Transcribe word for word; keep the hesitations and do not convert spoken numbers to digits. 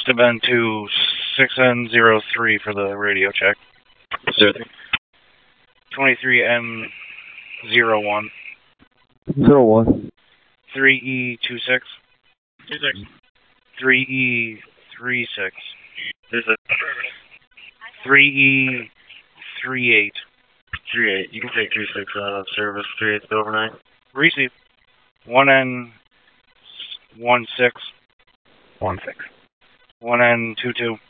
have been to six N zero three for the radio check. Zero twenty-three N zero one. Zero one. three E two six. Two six. three E three six. Two six. three E three eight. Three eight. You can take three six out of service. Three eight overnight. Receive. one N one six. One six. one N two two.